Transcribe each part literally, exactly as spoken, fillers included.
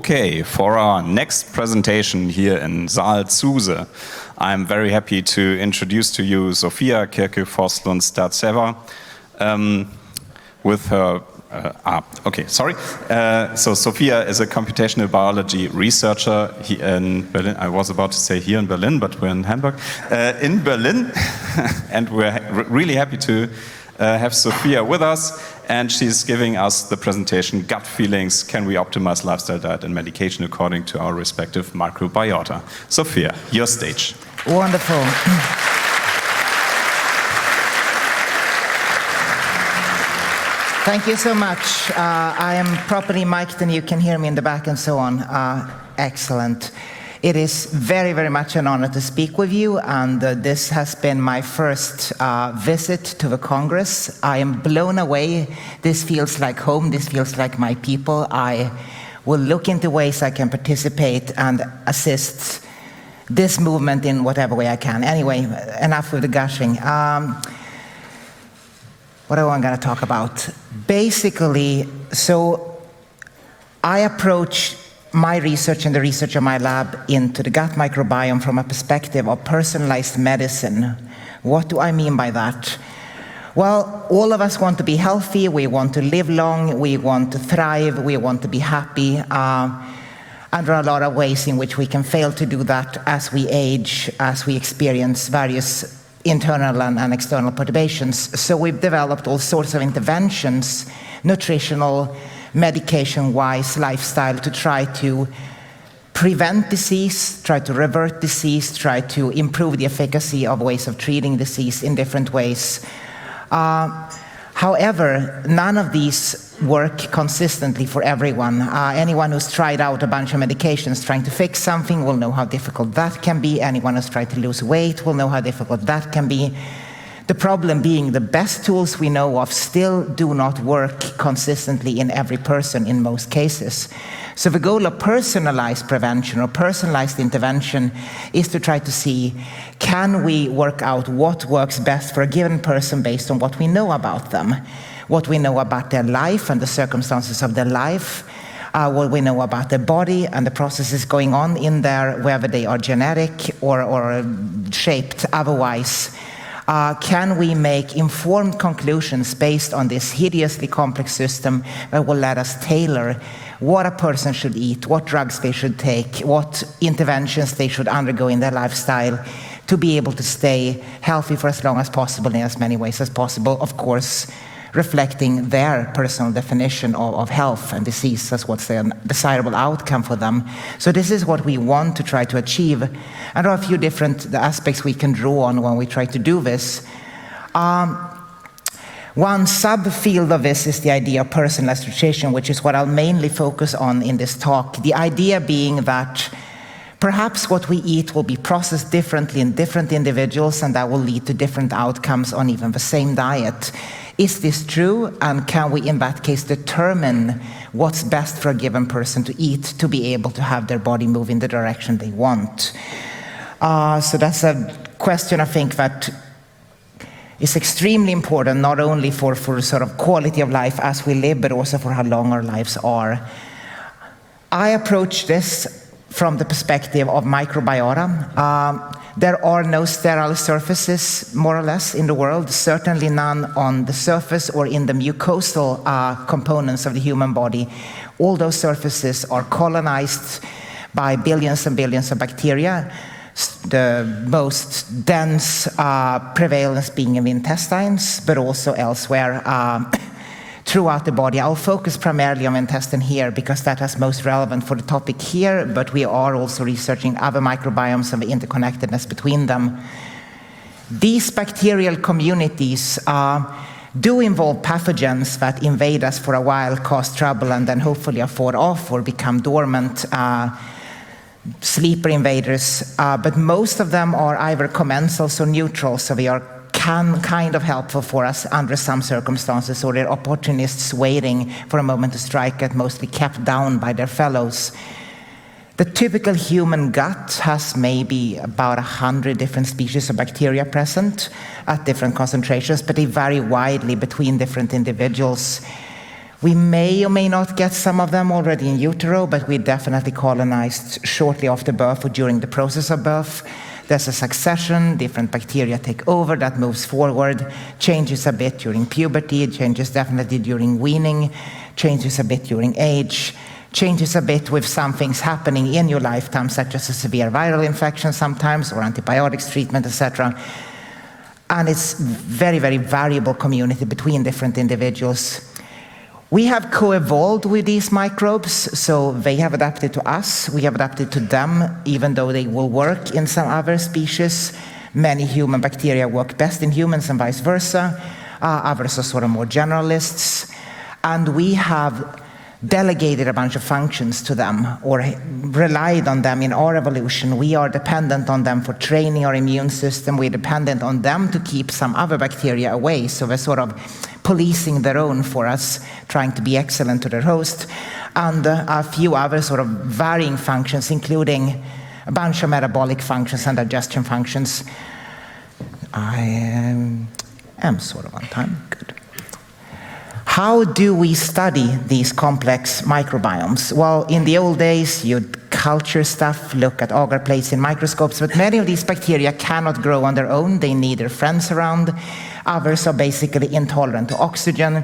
Okay, for our next presentation here in Saal Zuse, I'm very happy to introduce to you Sofia Kirkö-Forslund-Startseva um, with her, uh, ah, okay, sorry. Uh, so Sofia is a computational biology researcher he, in Berlin. I was about to say here in Berlin, but we're in Hamburg. Uh, in Berlin, and we're ha really happy to uh, have Sofia with us. And she's giving us the presentation, Gut Feelings, Can We Optimize Lifestyle, Diet and Medication According to Our Respective Microbiota? Sofia, your stage. Wonderful. Thank you so much. Uh, I am properly mic'd and you can hear me in the back and so on. Uh, excellent. It is very, very much an honor to speak with you, and uh, this has been my first uh, visit to the Congress. I am blown away. This feels like home. This feels like my people. I will look into ways I can participate and assist this movement in whatever way I can. Anyway, enough with the gushing. Um, what am I going to talk about? Basically, so I approach my research and the research of my lab into the gut microbiome from a perspective of personalized medicine. What do I mean by that? Well, all of us want to be healthy, we want to live long, we want to thrive, we want to be happy. Uh, and there are a lot of ways in which we can fail to do that as we age, as we experience various internal and, and external perturbations. So we've developed all sorts of interventions, nutritional, medication-wise, lifestyle, to try to prevent disease, try to revert disease, try to improve the efficacy of ways of treating disease in different ways. Uh, however, none of these work consistently for everyone. Uh, anyone who's tried out a bunch of medications trying to fix something will know how difficult that can be. Anyone who's tried to lose weight will know how difficult that can be. The problem being the best tools we know of still do not work consistently in every person in most cases. So the goal of personalized prevention or personalized intervention is to try to see, can we work out what works best for a given person based on what we know about them, what we know about their life and the circumstances of their life, uh, what we know about their body and the processes going on in there, whether they are genetic or, or shaped otherwise. Uh, can we make informed conclusions based on this hideously complex system that will let us tailor what a person should eat, what drugs they should take, what interventions they should undergo in their lifestyle to be able to stay healthy for as long as possible in as many ways as possible, of course, reflecting their personal definition of, of health and disease as what's the desirable outcome for them. So this is what we want to try to achieve. And there are a few different aspects we can draw on when we try to do this. Um, one subfield of this is the idea of personalized nutrition, which is what I'll mainly focus on in this talk. The idea being that perhaps what we eat will be processed differently in different individuals, and that will lead to different outcomes on even the same diet. Is this true? And can we, in that case, determine what's best for a given person to eat to be able to have their body move in the direction they want? Uh, so that's a question, I think, that is extremely important, not only for, for sort of quality of life as we live, but also for how long our lives are. I approach this from the perspective of microbiota. Um, There are no sterile surfaces, more or less, in the world, certainly none on the surface or in the mucosal uh, components of the human body. All those surfaces are colonized by billions and billions of bacteria, the most dense uh, prevalence being in the intestines, but also elsewhere uh, throughout the body. I'll focus primarily on intestine here because that is most relevant for the topic here, but we are also researching other microbiomes and the interconnectedness between them. These bacterial communities uh, do involve pathogens that invade us for a while, cause trouble, and then hopefully are fought off or become dormant, uh, sleeper invaders, uh, but most of them are either commensals or neutrals, so they are Can, kind of helpful for us under some circumstances, or they're opportunists waiting for a moment to strike at, mostly kept down by their fellows. The typical human gut has maybe about a hundred different species of bacteria present at different concentrations, but they vary widely between different individuals. We may or may not get some of them already in utero, but we definitely colonized shortly after birth or during the process of birth. There's a succession, different bacteria take over, that moves forward, changes a bit during puberty, changes definitely during weaning, changes a bit during age, changes a bit with some things happening in your lifetime, such as a severe viral infection sometimes, or antibiotics treatment, et cetera. And it's very, very variable community between different individuals. We have co-evolved with these microbes, so they have adapted to us, we have adapted to them, even though they will work in some other species. Many human bacteria work best in humans and vice versa. Uh, others are sort of more generalists. And we have delegated a bunch of functions to them, or relied on them in our evolution. We are dependent on them for training our immune system. We're dependent on them to keep some other bacteria away, so they're sort of policing their own for us, trying to be excellent to their host, and uh, a few other sort of varying functions, including a bunch of metabolic functions and digestion functions. I um, am sort of on time, good. How do we study these complex microbiomes? Well, in the old days, you'd culture stuff, look at agar plates in microscopes, but many of these bacteria cannot grow on their own. They need their friends around. Others are basically intolerant to oxygen.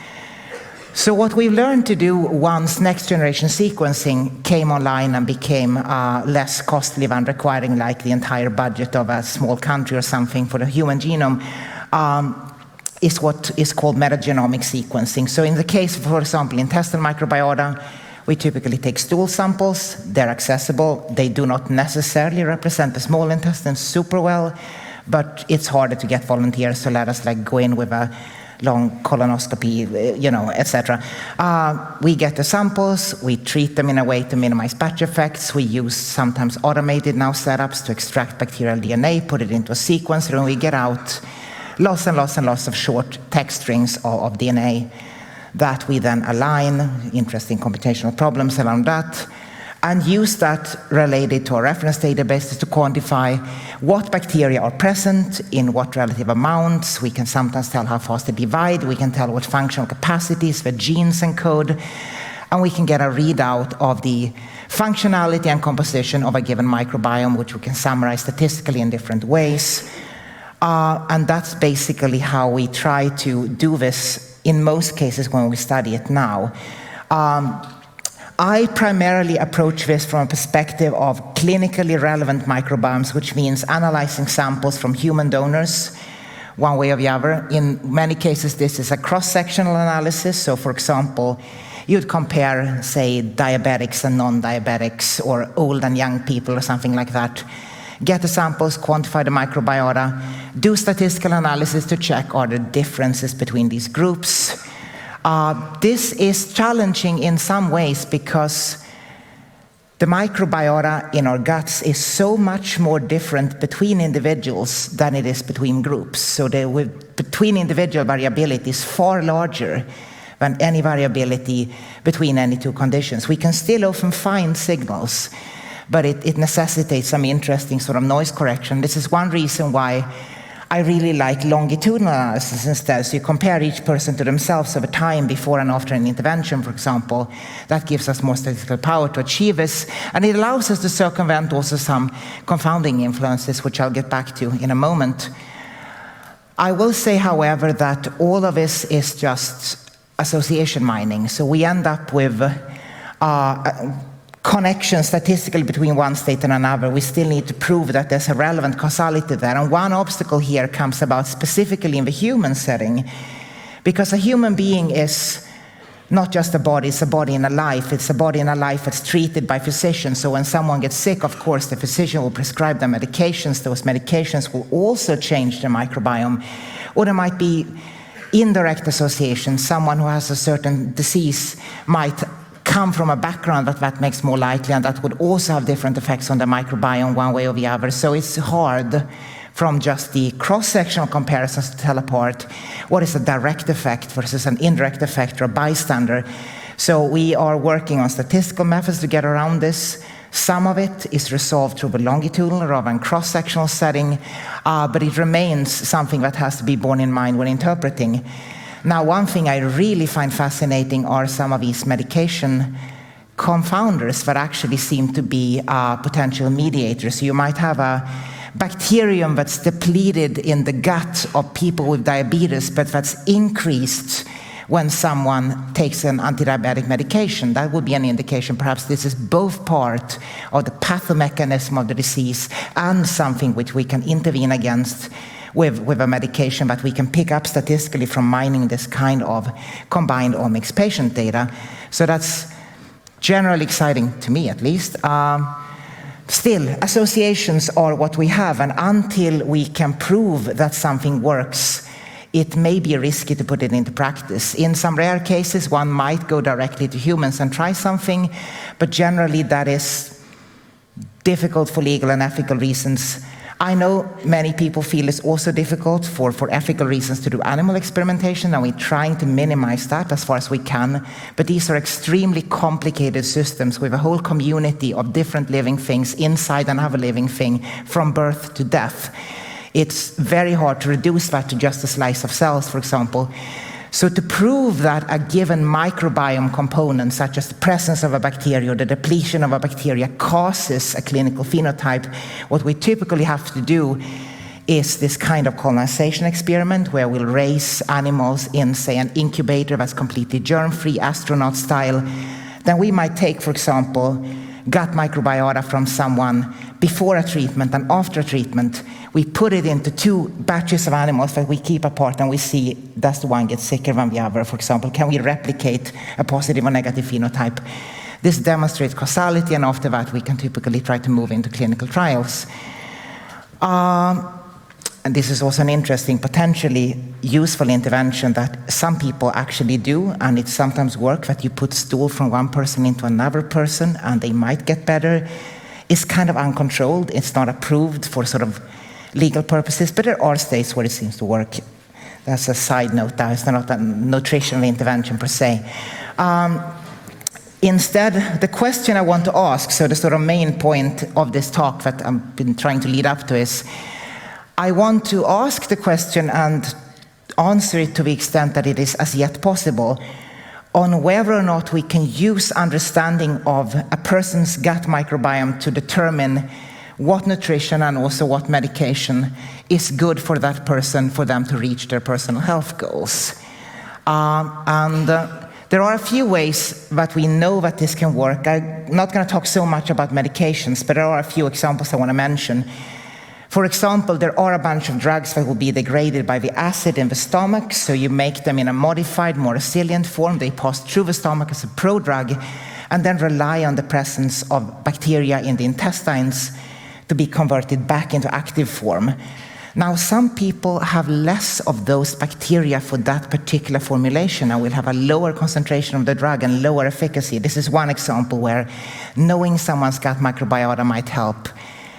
So what we've learned to do once next generation sequencing came online and became uh, less costly than requiring like the entire budget of a small country or something for the human genome, um, is what is called metagenomic sequencing. So in the case, for example, intestinal microbiota, we typically take stool samples. They're accessible. They do not necessarily represent the small intestine super well, but it's harder to get volunteers, so let us like go in with a long colonoscopy, you know, et cetera. Uh, we get the samples, we treat them in a way to minimize batch effects. We use sometimes automated now setups to extract bacterial D N A, put it into a sequencer, and we get out lots and lots and lots of short text strings of, of D N A that we then align, interesting computational problems around that, and use that related to our reference databases to quantify what bacteria are present, in what relative amounts. We can sometimes tell how fast they divide, we can tell what functional capacities the genes encode, and we can get a readout of the functionality and composition of a given microbiome, which we can summarize statistically in different ways. Uh, and that's basically how we try to do this in most cases when we study it now. Um, I primarily approach this from a perspective of clinically relevant microbiomes, which means analyzing samples from human donors, one way or the other. In many cases, this is a cross-sectional analysis. So, for example, you'd compare, say, diabetics and non-diabetics, or old and young people, or something like that. Get the samples, quantify the microbiota, do statistical analysis to check are there differences between these groups. Uh, this is challenging in some ways because the microbiota in our guts is so much more different between individuals than it is between groups. So the with, between individual variability is far larger than any variability between any two conditions. We can still often find signals, but it, it necessitates some interesting sort of noise correction. This is one reason why I really like longitudinal analysis instead. So you compare each person to themselves over time before and after an intervention, for example. That gives us more statistical power to achieve this. And it allows us to circumvent also some confounding influences, which I'll get back to in a moment. I will say, however, that all of this is just association mining. So we end up with uh, connection statistically between one state and another. We still need to prove that there's a relevant causality there. And one obstacle here comes about specifically in the human setting, because a human being is not just a body, it's a body in a life. It's a body in a life that's treated by physicians. So when someone gets sick, of course, the physician will prescribe them medications. Those medications will also change the microbiome. Or there might be indirect association. Someone who has a certain disease might come from a background that that makes more likely, and that would also have different effects on the microbiome one way or the other. So it's hard from just the cross-sectional comparisons to tell apart what is a direct effect versus an indirect effect or a bystander. So we are working on statistical methods to get around this. Some of it is resolved through the longitudinal rather than cross-sectional setting, uh, but it remains something that has to be borne in mind when interpreting. Now, one thing I really find fascinating are some of these medication confounders that actually seem to be uh, potential mediators. You might have a bacterium that's depleted in the gut of people with diabetes, but that's increased when someone takes an anti-diabetic medication. That would be an indication perhaps this is both part of the pathomechanism of the disease and something which we can intervene against with, with a medication that we can pick up statistically from mining this kind of combined omics patient data. So that's generally exciting to me, at least. Um, Still, associations are what we have, and until we can prove that something works, it may be risky to put it into practice. In some rare cases, one might go directly to humans and try something, but generally that is difficult for legal and ethical reasons. I know many people feel it's also difficult for, for ethical reasons to do animal experimentation, and we're trying to minimize that as far as we can. But these are extremely complicated systems with a whole community of different living things inside another living thing from birth to death. It's very hard to reduce that to just a slice of cells, for example. So to prove that a given microbiome component, such as the presence of a bacteria or the depletion of a bacteria, causes a clinical phenotype, what we typically have to do is this kind of colonization experiment where we'll raise animals in, say, an incubator that's completely germ-free, astronaut style. Then we might take, for example, gut microbiota from someone before a treatment and after a treatment. We put it into two batches of animals that we keep apart, and we see, does the one get sicker than the other, for example? Can we replicate a positive or negative phenotype? This demonstrates causality, and after that we can typically try to move into clinical trials. Um, and this is also an interesting, potentially useful intervention that some people actually do, and it sometimes works that you put stool from one person into another person and they might get better. It's kind of uncontrolled. It's not approved for sort of legal purposes, but there are states where it seems to work. That's a side note there. It's not a nutritional intervention per se. Um, instead, the question I want to ask, so the sort of main point of this talk that I've been trying to lead up to is, I want to ask the question and answer it to the extent that it is as yet possible on whether or not we can use understanding of a person's gut microbiome to determine what nutrition and also what medication is good for that person for them to reach their personal health goals. Um, and uh, there are a few ways that we know that this can work. I'm not going to talk so much about medications, but there are a few examples I want to mention. For example, there are a bunch of drugs that will be degraded by the acid in the stomach, so you make them in a modified, more resilient form. They pass through the stomach as a prodrug, and then rely on the presence of bacteria in the intestines to be converted back into active form. Now, some people have less of those bacteria for that particular formulation and will have a lower concentration of the drug and lower efficacy. This is one example where knowing someone's gut microbiota might help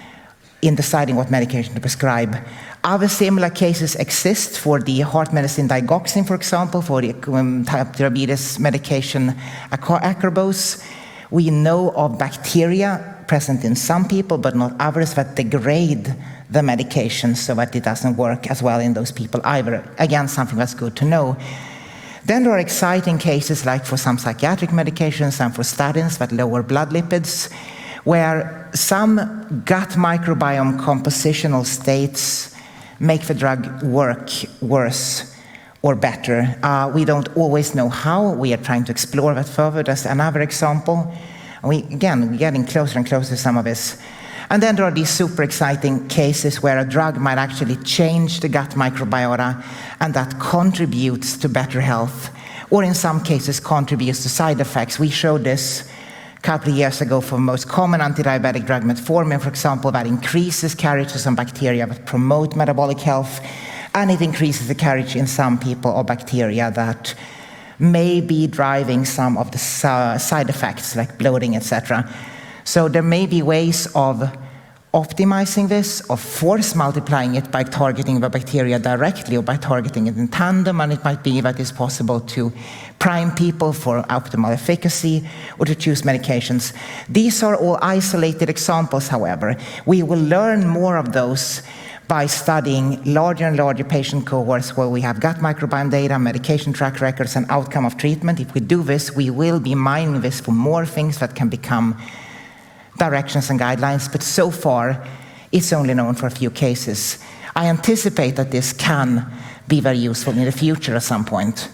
in deciding what medication to prescribe. Other similar cases exist for the heart medicine digoxin, for example, for the um, type diabetes medication acarbose. We know of bacteria present in some people, but not others, that degrade the medication so that it doesn't work as well in those people either. Again, something that's good to know. Then there are exciting cases like for some psychiatric medications and for statins that lower blood lipids, where some gut microbiome compositional states make the drug work worse or better. Uh, we don't always know how. We are trying to explore that further. That's another example. And we, again, we're getting closer and closer to some of this. And then there are these super exciting cases where a drug might actually change the gut microbiota, and that contributes to better health, or in some cases contributes to side effects. We showed this a couple of years ago for the most common anti-diabetic drug, metformin, for example, that increases carriage of some bacteria that promote metabolic health, and it increases the carriage in some people of bacteria that may be driving some of the side effects like bloating, et cetera. So there may be ways of optimizing this, of force multiplying it by targeting the bacteria directly or by targeting it in tandem, and it might be that it's possible to prime people for optimal efficacy or to choose medications. These are all isolated examples, however. We will learn more of those by studying larger and larger patient cohorts where we have gut microbiome data, medication track records, and outcome of treatment. If we do this, we will be mining this for more things that can become directions and guidelines, but so far, it's only known for a few cases. I anticipate that this can be very useful in the future at some point.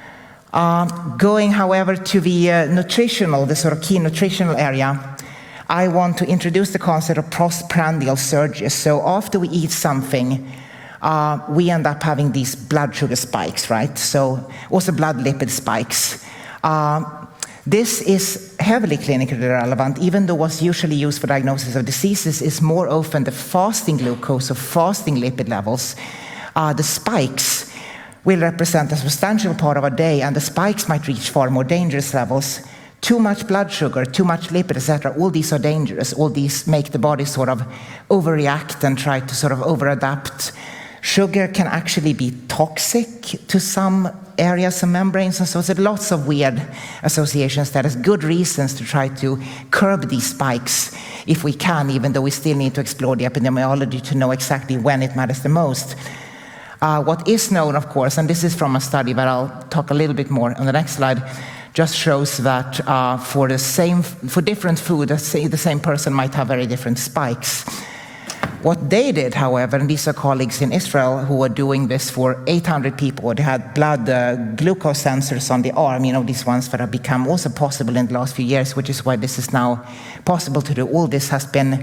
Uh, going, however, to the uh, nutritional, the sort of key nutritional area, I want to introduce the concept of postprandial surges. So after we eat something, uh, we end up having these blood sugar spikes, right? So also blood lipid spikes. Uh, this is heavily clinically relevant, even though what's usually used for diagnosis of diseases is more often the fasting glucose or fasting lipid levels. Uh, the spikes will represent a substantial part of our day, and the spikes might reach far more dangerous levels. Too much blood sugar, too much lipid, et cetera, all these are dangerous. All these make the body sort of overreact and try to sort of overadapt. Sugar can actually be toxic to some areas and membranes, and so there's lots of weird associations. There is good reasons to try to curb these spikes if we can, even though we still need to explore the epidemiology to know exactly when it matters the most. Uh, what is known, of course, and this is from a study that I'll talk a little bit more on the next slide, just shows that uh, for the same, for different food, the same person might have very different spikes. What they did, however, and these are colleagues in Israel who were doing this for eight hundred people, they had blood uh, glucose sensors on the arm, you know, these ones that have become also possible in the last few years, which is why this is now possible to do. All this has been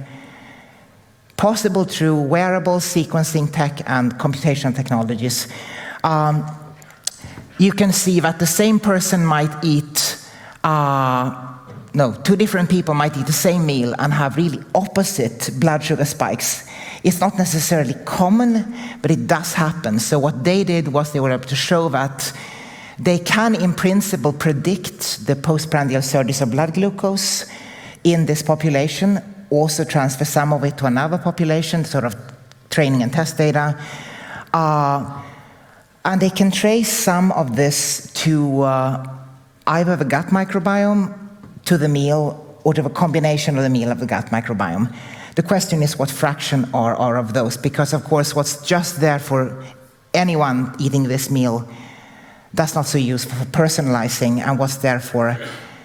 possible through wearable sequencing tech and computational technologies. Um, you can see that the same person might eat, uh, no, two different people might eat the same meal and have really opposite blood sugar spikes. It's not necessarily common, but it does happen. So what they did was they were able to show that they can, in principle, predict the postprandial surges of blood glucose in this population, also transfer some of it to another population, sort of training and test data. Uh, and they can trace some of this to uh, either the gut microbiome, to the meal, or to a combination of the meal of the gut microbiome. The question is what fraction are, are of those, because of course what's just there for anyone eating this meal, that's not so useful for personalizing, and what's there for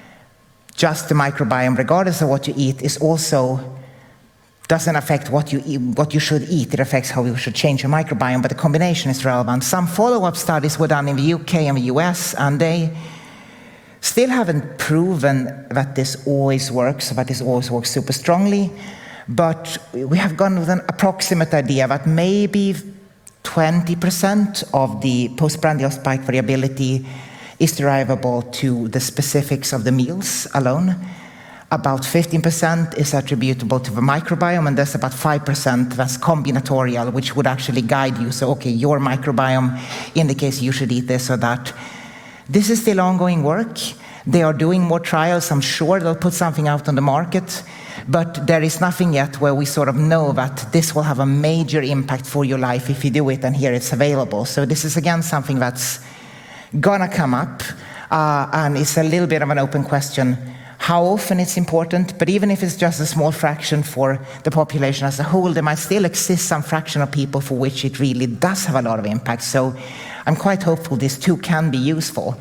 just the microbiome, regardless of what you eat, is also doesn't affect what you eat, what you should eat. It affects how you should change your microbiome, but the combination is relevant. Some follow-up studies were done in the U K and the U S, and they still haven't proven that this always works, that this always works super strongly, but we have gone with an approximate idea that maybe twenty percent of the postprandial spike variability is derivable to the specifics of the meals alone. About fifteen percent is attributable to the microbiome, and there's about five percent that's combinatorial, which would actually guide you. So, okay, your microbiome indicates you should eat this or that. This is still ongoing work. They are doing more trials. I'm sure they'll put something out on the market, but there is nothing yet where we sort of know that this will have a major impact for your life if you do it, and here it's available. So this is again something that's gonna come up, uh, and it's a little bit of an open question how often it's important, but even if it's just a small fraction for the population as a whole, there might still exist some fraction of people for which it really does have a lot of impact. So I'm quite hopeful this too can be useful.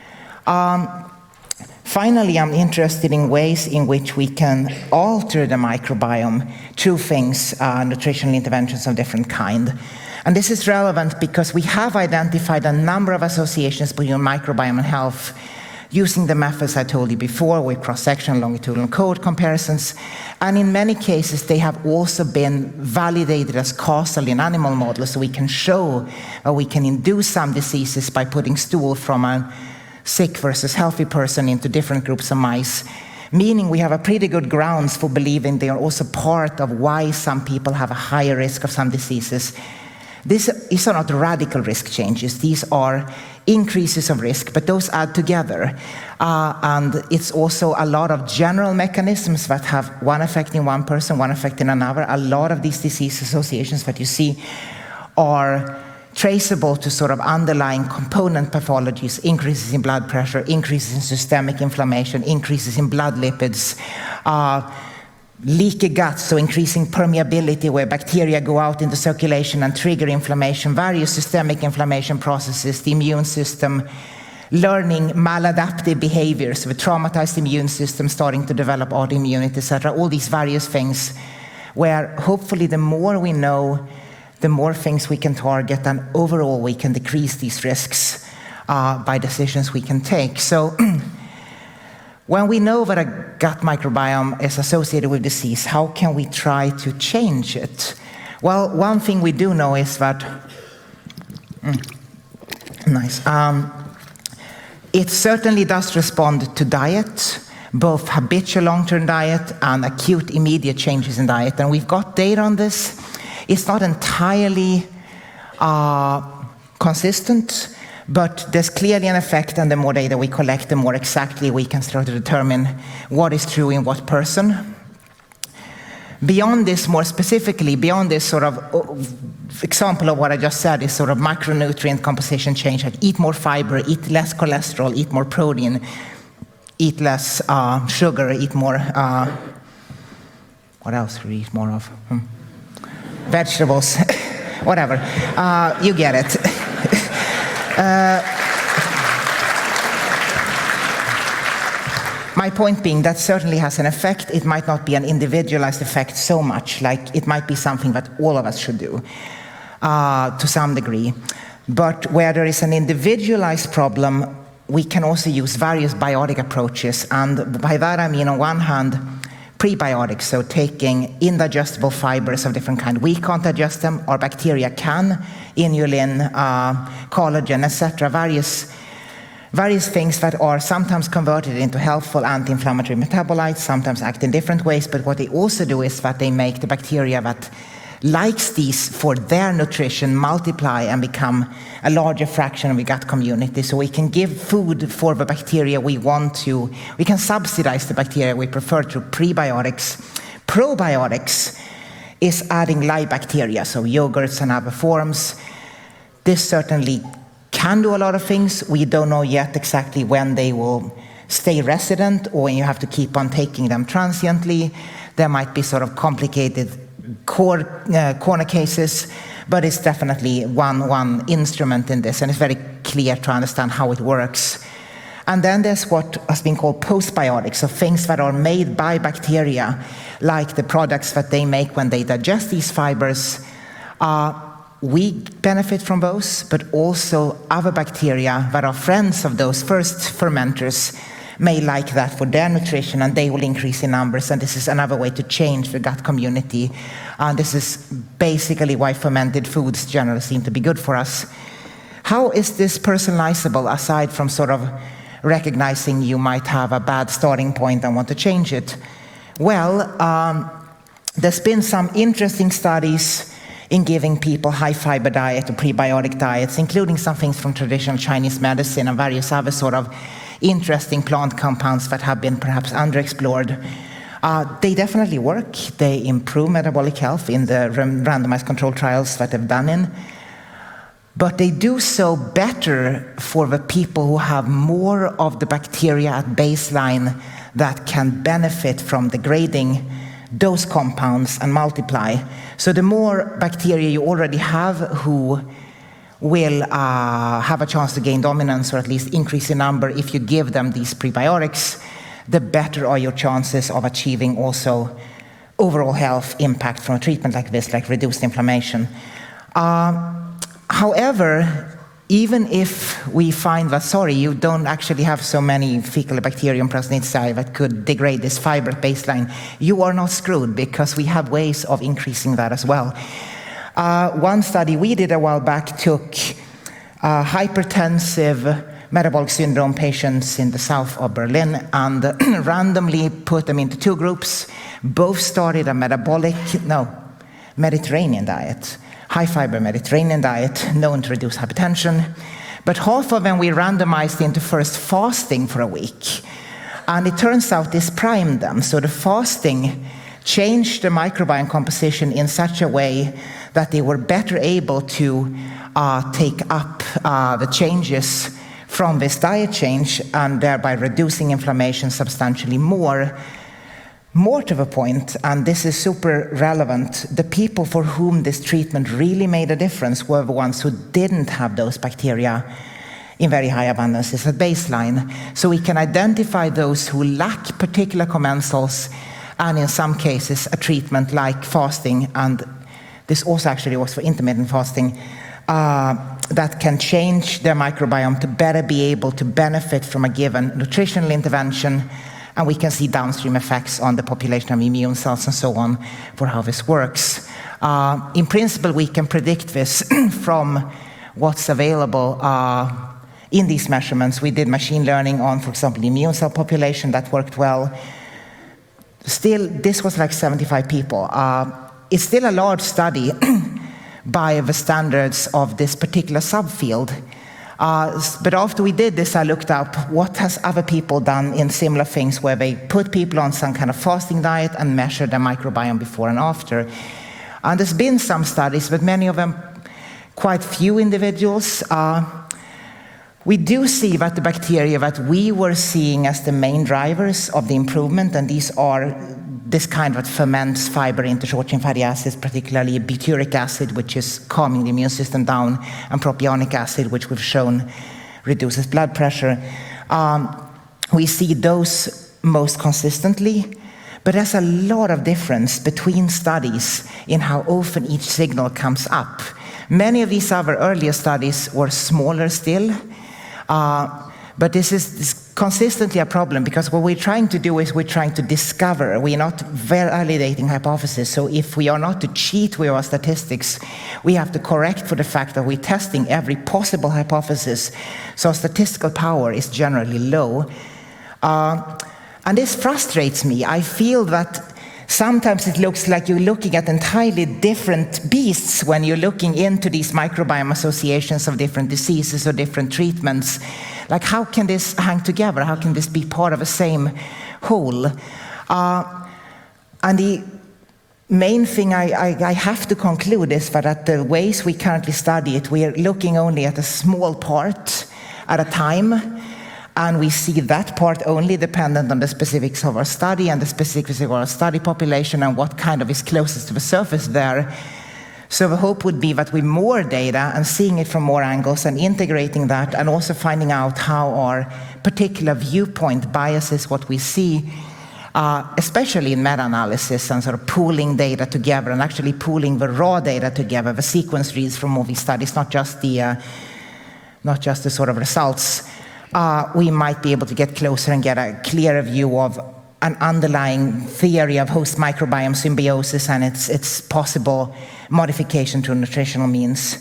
Um, finally, I'm interested in ways in which we can alter the microbiome through things, uh, nutritional interventions of different kind. And this is relevant because we have identified a number of associations between microbiome and health using the methods I told you before with cross-sectional longitudinal cohort comparisons. And in many cases, they have also been validated as causal in animal models, so we can show that we can induce some diseases by putting stool from a sick versus healthy person into different groups of mice, meaning we have a pretty good grounds for believing they are also part of why some people have a higher risk of some diseases. These, these are not radical risk changes. These are increases of risk, but those add together. Uh, and it's also a lot of general mechanisms that have one effect in one person, one effect in another. A lot of these disease associations that you see are traceable to sort of underlying component pathologies, increases in blood pressure, increases in systemic inflammation, increases in blood lipids, uh, leaky gut, so increasing permeability where bacteria go out into circulation and trigger inflammation, various systemic inflammation processes, the immune system learning maladaptive behaviors with traumatized immune system starting to develop autoimmunity, et cetera. All these various things where hopefully the more we know, the more things we can target, and overall we can decrease these risks uh, by decisions we can take. So when we know that a gut microbiome is associated with disease, how can we try to change it? Well, one thing we do know is that, mm, nice, um, it certainly does respond to diet, both habitual long-term diet and acute immediate changes in diet. And we've got data on this. It's not entirely uh, consistent, but there's clearly an effect, and the more data we collect, the more exactly we can start to determine what is true in what person. Beyond this, more specifically, beyond this sort of example of what I just said is sort of macronutrient composition change, like eat more fiber, eat less cholesterol, eat more protein, eat less uh, sugar, eat more, uh, what else do we eat more of? Hmm. Vegetables, whatever, uh, you get it. uh, My point being that certainly has an effect. It might not be an individualized effect so much, like it might be something that all of us should do uh, to some degree. But where there is an individualized problem, we can also use various biotic approaches. And by that I mean, on one hand, prebiotics, so taking indigestible fibers of different kind. We can't digest them, our bacteria can, inulin, uh, collagen, et cetera, various Various things that are sometimes converted into helpful anti-inflammatory metabolites, sometimes act in different ways, but what they also do is that they make the bacteria that likes these for their nutrition multiply and become a larger fraction of the gut community. So we can give food for the bacteria we want to, we can subsidize the bacteria we prefer through prebiotics. Probiotics is adding live bacteria, so yogurts and other forms. This certainly can do a lot of things. We don't know yet exactly when they will stay resident or when you have to keep on taking them transiently. There might be sort of complicated core, uh, corner cases, but it's definitely one, one instrument in this, and it's very clear to understand how it works. And then there's what has been called postbiotics, so things that are made by bacteria, like the products that they make when they digest these fibers. Uh, We benefit from those, but also other bacteria that are friends of those first fermenters may like that for their nutrition, and they will increase in numbers, and this is another way to change the gut community. And uh, this is basically why fermented foods generally seem to be good for us. How is this personalizable, aside from sort of recognizing you might have a bad starting point and want to change it? Well, um, there's been some interesting studies in giving people high-fiber diet or prebiotic diets, including some things from traditional Chinese medicine and various other sort of interesting plant compounds that have been perhaps underexplored. Uh, they definitely work. They improve metabolic health in the randomized controlled trials that they've done in. But they do so better for the people who have more of the bacteria at baseline that can benefit from degrading those compounds and multiply. So the more bacteria you already have who will uh, have a chance to gain dominance or at least increase in number if you give them these prebiotics, the better are your chances of achieving also overall health impact from a treatment like this, like reduced inflammation. Uh, however, even if we find that, sorry, you don't actually have so many fecal bacterium present inside that could degrade this fiber baseline, you are not screwed, because we have ways of increasing that as well. Uh, one study we did a while back took uh, hypertensive metabolic syndrome patients in the south of Berlin and randomly put them into two groups. Both started a metabolic, no, Mediterranean diet. High-fiber Mediterranean diet, known to reduce hypertension. But half of them we randomized into first fasting for a week. And it turns out this primed them. So the fasting changed the microbiome composition in such a way that they were better able to uh, take up uh, the changes from this diet change, and thereby reducing inflammation substantially more More to the point, and this is super relevant, the people for whom this treatment really made a difference were the ones who didn't have those bacteria in very high abundances at baseline. So we can identify those who lack particular commensals, and in some cases a treatment like fasting, and this also actually works for intermittent fasting, uh, that can change their microbiome to better be able to benefit from a given nutritional intervention. And we can see downstream effects on the population of immune cells and so on for how this works. Uh, in principle, we can predict this from what's available uh, in these measurements. We did machine learning on, for example, the immune cell population. That worked well. Still, this was like seventy-five people. Uh, it's still a large study by the standards of this particular subfield. Uh, but after we did this, I looked up what has other people done in similar things where they put people on some kind of fasting diet and measure their microbiome before and after. And there's been some studies, but many of them, quite few individuals. Uh, we do see that the bacteria that we were seeing as the main drivers of the improvement, and these are this kind that ferments fiber into short-chain fatty acids, particularly butyric acid, which is calming the immune system down, and propionic acid, which we've shown reduces blood pressure. Um, we see those most consistently, but there's a lot of difference between studies in how often each signal comes up. Many of these other earlier studies were smaller still, uh, but this is, this is consistently a problem, because what we're trying to do is we're trying to discover. We're not validating hypotheses. So if we are not to cheat with our statistics, we have to correct for the fact that we're testing every possible hypothesis. So statistical power is generally low. Uh, and this frustrates me. I feel that sometimes it looks like you're looking at entirely different beasts when you're looking into these microbiome associations of different diseases or different treatments. Like, how can this hang together? How can this be part of the same whole? Uh, and the main thing I, I, I have to conclude is that at the ways we currently study it, we are looking only at a small part at a time. And we see that part only dependent on the specifics of our study and the specifics of our study population and what kind of is closest to the surface there. So the hope would be that with more data and seeing it from more angles and integrating that, and also finding out how our particular viewpoint biases what we see, uh, especially in meta-analysis and sort of pooling data together and actually pooling the raw data together, the sequence reads from movie studies, not just the, uh, not just the sort of results. Uh, we might be able to get closer and get a clearer view of an underlying theory of host microbiome symbiosis and its, its possible modification through nutritional means.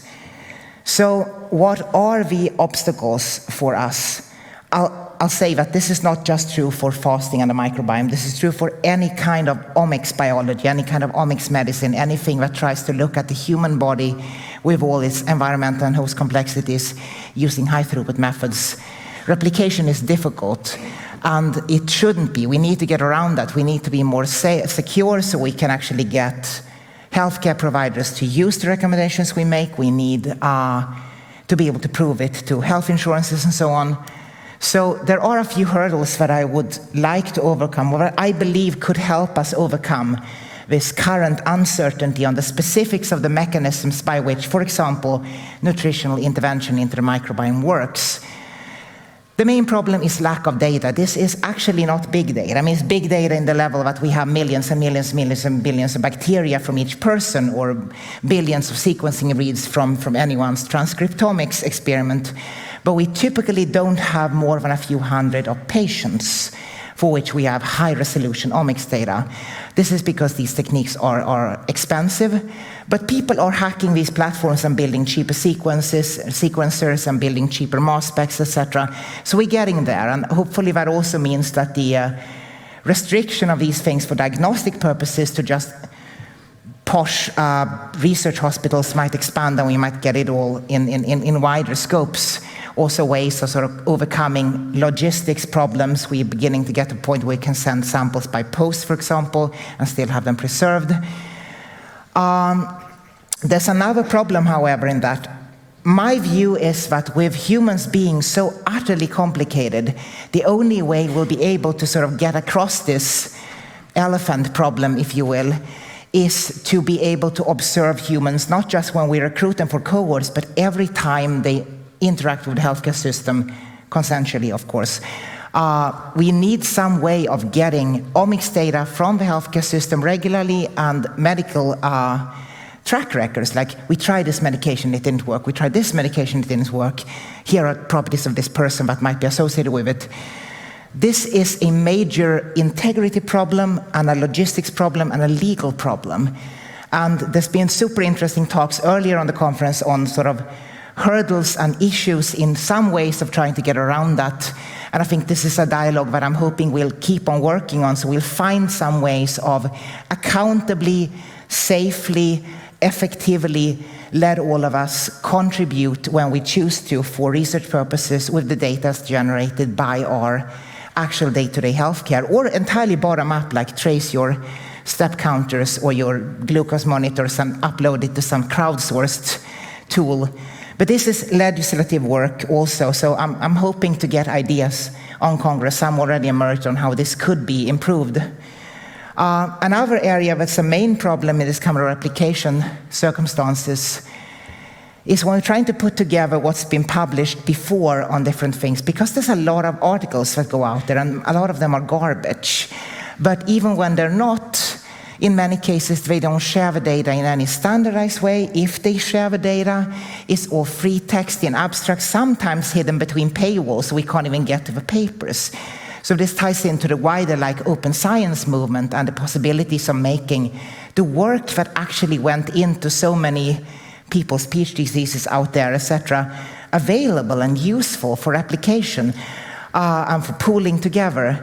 So what are the obstacles for us? I'll, I'll say that this is not just true for fasting and the microbiome. This is true for any kind of omics biology, any kind of omics medicine, anything that tries to look at the human body with all its environmental and host complexities using high-throughput methods. Replication is difficult, and it shouldn't be. We need to get around that. We need to be more safe, secure, so we can actually get healthcare providers to use the recommendations we make. We need uh, to be able to prove it to health insurances and so on. So there are a few hurdles that I would like to overcome, or I believe could help us overcome this current uncertainty on the specifics of the mechanisms by which, for example, nutritional intervention into the microbiome works. The main problem is lack of data. This is actually not big data. I mean, it's big data in the level that we have millions and millions and millions and billions of bacteria from each person, or billions of sequencing reads from, from anyone's transcriptomics experiment. But we typically don't have more than a few hundred of patients for which we have high-resolution omics data. This is because these techniques are, are expensive, but people are hacking these platforms and building cheaper sequences, sequencers and building cheaper mass specs, et cetera. So we're getting there, and hopefully that also means that the uh, restriction of these things for diagnostic purposes to just posh uh, research hospitals might expand, and we might get it all in, in, in wider scopes. Also ways of sort of overcoming logistics problems. We're beginning to get to a point where we can send samples by post, for example, and still have them preserved. Um, there's another problem, however, in that my view is that with humans being so utterly complicated, the only way we'll be able to sort of get across this elephant problem, if you will, is to be able to observe humans, not just when we recruit them for cohorts, but every time they interact with the healthcare system, consensually, of course. Uh, we need some way of getting omics data from the healthcare system regularly and medical uh, track records, like we tried this medication, it didn't work, we tried this medication, it didn't work, here are properties of this person that might be associated with it. This is a major integrity problem and a logistics problem and a legal problem. And there's been super interesting talks earlier on the conference on sort of hurdles and issues in some ways of trying to get around that. And I think this is a dialogue that I'm hoping we'll keep on working on, so we'll find some ways of accountably, safely, effectively let all of us contribute when we choose to for research purposes with the data generated by our actual day-to-day healthcare, or entirely bottom-up, like trace your step counters or your glucose monitors and upload it to some crowdsourced tool. But this is legislative work also, so I'm, I'm hoping to get ideas on Congress. Some already emerged on how this could be improved. Uh, another area that's a main problem in this kind of replication circumstances is when we're trying to put together what's been published before on different things, because there's a lot of articles that go out there, and a lot of them are garbage. But even when they're not, in many cases, they don't share the data in any standardized way. If they share the data, it's all free text in abstract, sometimes hidden between paywalls, so we can't even get to the papers. So this ties into the wider like open science movement and the possibilities of making the work that actually went into so many people's PhD theses out there, et cetera, available and useful for application uh, and for pooling together.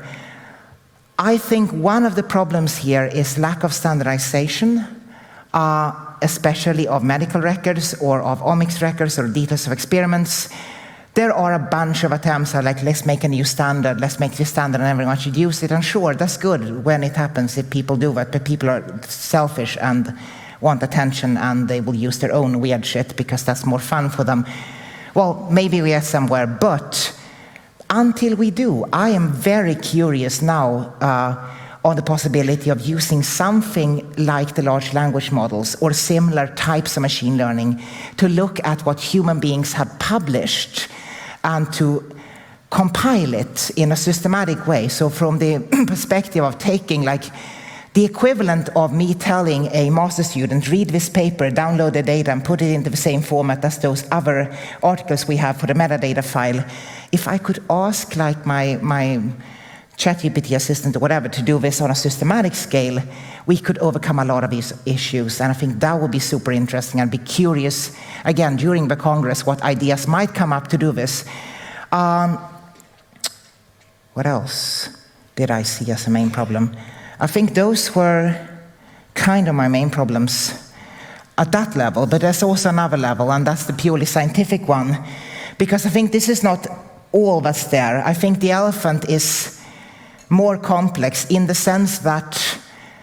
I think one of the problems here is lack of standardization, uh, especially of medical records or of omics records or details of experiments. There are a bunch of attempts at like, let's make a new standard, let's make this standard and everyone should use it. And sure, that's good when it happens if people do that, but people are selfish and want attention and they will use their own weird shit because that's more fun for them. Well, maybe we are somewhere, but until we do, I am very curious now uh, on the possibility of using something like the large language models or similar types of machine learning to look at what human beings have published and to compile it in a systematic way. So from the perspective of taking like the equivalent of me telling a master student, read this paper, download the data and put it into the same format as those other articles we have for the metadata file. If I could ask like my, my ChatGPT assistant or whatever to do this on a systematic scale, we could overcome a lot of these issues. And I think that would be super interesting. I'd be curious, again, during the Congress, what ideas might come up to do this. Um, what else did I see as a main problem? I think those were kind of my main problems at that level, but there's also another level, and that's the purely scientific one, because I think this is not all that's there. I think the elephant is more complex in the sense that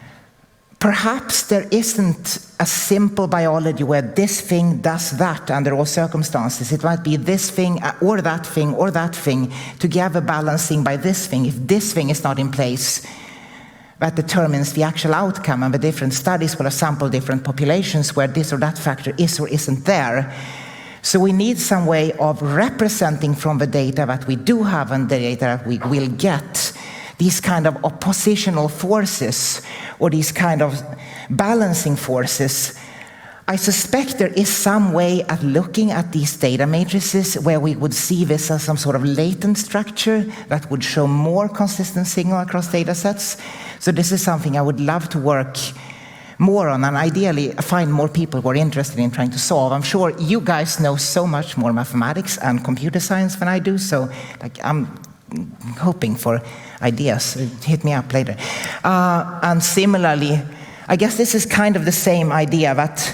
perhaps there isn't a simple biology where this thing does that under all circumstances. It might be this thing or that thing or that thing together balancing by this thing. If this thing is not in place, that determines the actual outcome, and the different studies will have sampled different populations where this or that factor is or isn't there. So we need some way of representing from the data that we do have and the data that we will get these kind of oppositional forces or these kind of balancing forces. I suspect there is some way at looking at these data matrices where we would see this as some sort of latent structure that would show more consistent signal across data sets. So this is something I would love to work more on and ideally find more people who are interested in trying to solve. I'm sure you guys know so much more mathematics and computer science than I do, so like I'm hoping for ideas. Hit me up later. Uh, and similarly, I guess this is kind of the same idea that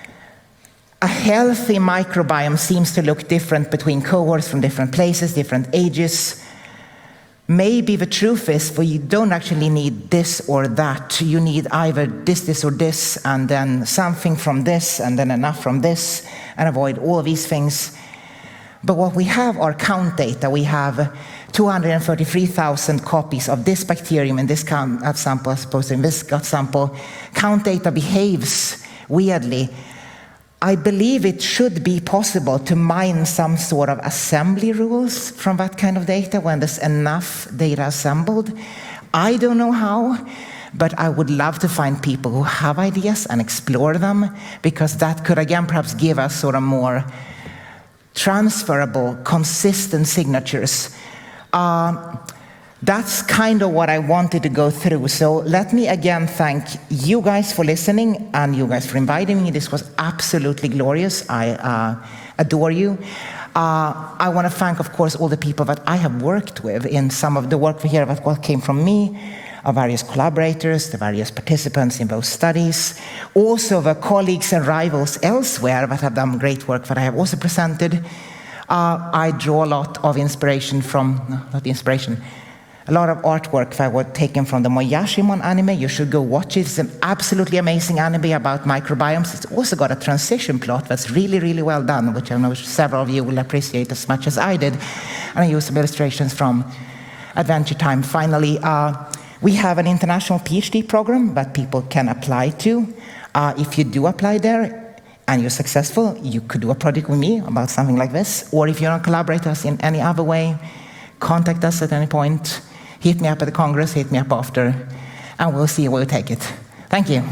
a healthy microbiome seems to look different between cohorts from different places, different ages. Maybe the truth is that you don't actually need this or that. You need either this, this, or this, and then something from this, and then enough from this, and avoid all of these things. But what we have are count data. We have two hundred thirty-three thousand copies of this bacterium in this gut sample as opposed to in this gut sample, count data behaves weirdly. I believe it should be possible to mine some sort of assembly rules from that kind of data when there's enough data assembled. I don't know how, but I would love to find people who have ideas and explore them, because that could again perhaps give us sort of more transferable, consistent signatures. Uh, That's kind of what I wanted to go through. So let me again thank you guys for listening and you guys for inviting me. This was absolutely glorious. I uh, adore you. Uh, I want to thank, of course, all the people that I have worked with in some of the work here that what came from me, our various collaborators, the various participants in those studies, also the colleagues and rivals elsewhere that have done great work that I have also presented. Uh, I draw a lot of inspiration from, no, not inspiration, a lot of artwork that was taken from the Moyashimon anime. You should go watch it. It's an absolutely amazing anime about microbiomes. It's also got a transition plot that's really, really well done, which I know several of you will appreciate as much as I did. And I used some illustrations from Adventure Time. Finally, uh, we have an international PhD program that people can apply to. Uh, if you do apply there and you're successful, you could do a project with me about something like this. Or if you want to collaborate with us in any other way, contact us at any point. Hit me up at the Congress, hit me up after, and we'll see where we take it. Thank you.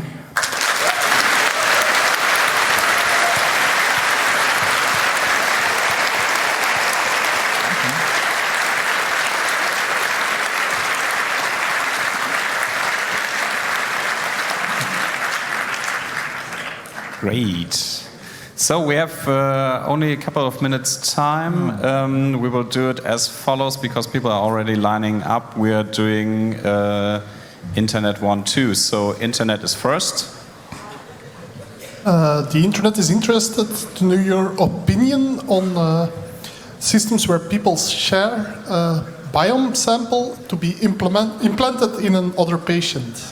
Great. So we have uh, only a couple of minutes time. Um, we will do it as follows because people are already lining up. We are doing uh, Internet one, two. So Internet is first. Uh, the Internet is interested to know your opinion on uh, systems where people share a biome sample to be implement implanted in another patient.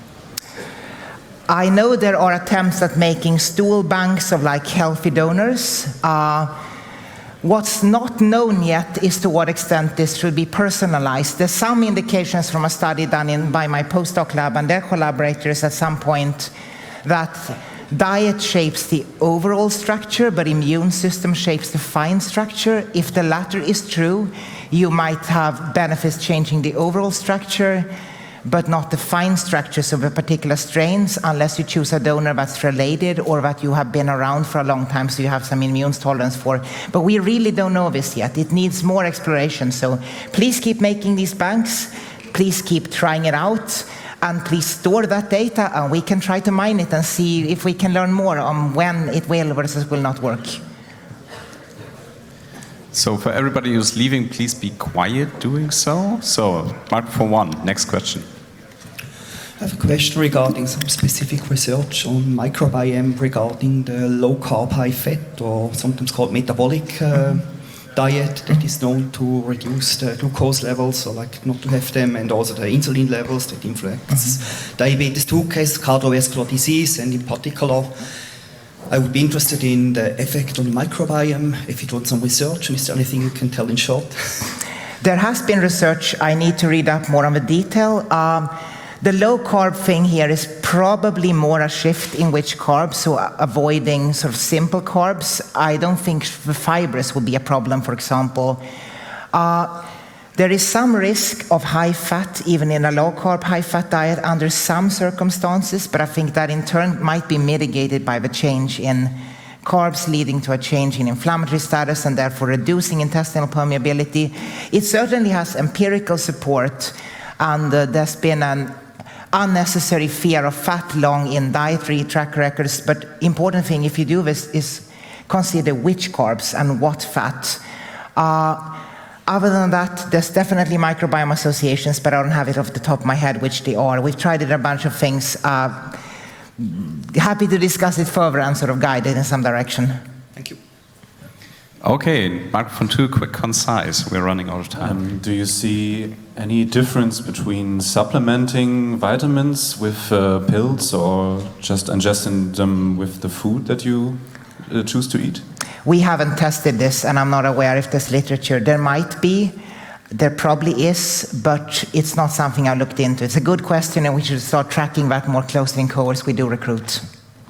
I know there are attempts at making stool banks of like healthy donors. Uh, what's not known yet is to what extent this should be personalized. There's some indications from a study done in, by my postdoc lab and their collaborators at some point that diet shapes the overall structure, but immune system shapes the fine structure. If the latter is true, you might have benefits changing the overall structure, but not the fine structures of a particular strains, unless you choose a donor that's related or that you have been around for a long time, so you have some immune tolerance for. But we really don't know this yet. It needs more exploration. So please keep making these banks. Please keep trying it out. And please store that data, and we can try to mine it and see if we can learn more on when it will versus will not work. So for everybody who's leaving, please be quiet doing so. So, microphone one, next question. I have a question regarding some specific research on microbiome regarding the low-carb, high-fat, or sometimes called metabolic uh, diet that is known to reduce the glucose levels, or like not to have them, and also the insulin levels that influence mm-hmm. diabetes two case, cardiovascular disease, and in particular, I would be interested in the effect on the microbiome, if you do some research, and is there anything you can tell in short? There has been research. I need to read up more on the detail. Um, the low-carb thing here is probably more a shift in which carbs, so avoiding sort of simple carbs. I don't think the fibrous would be a problem, for example. Uh, There is some risk of high fat, even in a low-carb, high-fat diet under some circumstances, but I think that in turn might be mitigated by the change in carbs leading to a change in inflammatory status and therefore reducing intestinal permeability. It certainly has empirical support, and uh, there's been an unnecessary fear of fat long in dietary track records, but important thing if you do this is consider which carbs and what fat. Uh, Other than that, there's definitely microbiome associations, but I don't have it off the top of my head which they are. We've tried it a bunch of things. Uh, happy to discuss it further and sort of guide it in some direction. Thank you. Okay, microphone two, quick, concise. We're running out of time. Um, do you see any difference between supplementing vitamins with uh, pills or just ingesting them with the food that you uh, choose to eat? We haven't tested this, and I'm not aware if there's literature. There might be. There probably is, but it's not something I looked into. It's a good question, and we should start tracking that more closely in cohorts we do recruit.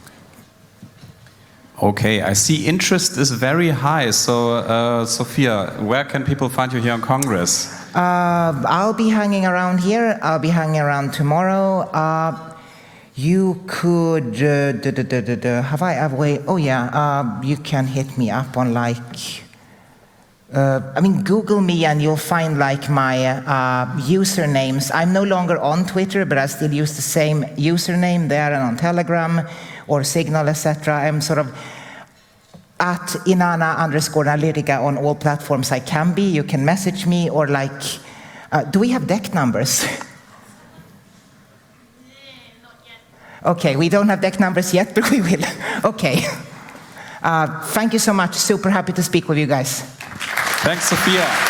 Okay, I see interest is very high. So, uh, Sophia, where can people find you here on Congress? Uh, I'll be hanging around here. I'll be hanging around tomorrow. Uh, you could, uh, da, da, da, da, da, have I a way? Oh yeah, uh, you can hit me up on like, uh, I mean, Google me and you'll find like my uh, usernames. I'm no longer on Twitter, but I still use the same username there and on Telegram or Signal, et cetera. I'm sort of at Inanna underscore analytica on all platforms I can be. You can message me or like, uh, do we have deck numbers? Okay, we don't have deck numbers yet, but we will. Okay. Uh, thank you so much. Super happy to speak with you guys. Thanks, Sophia.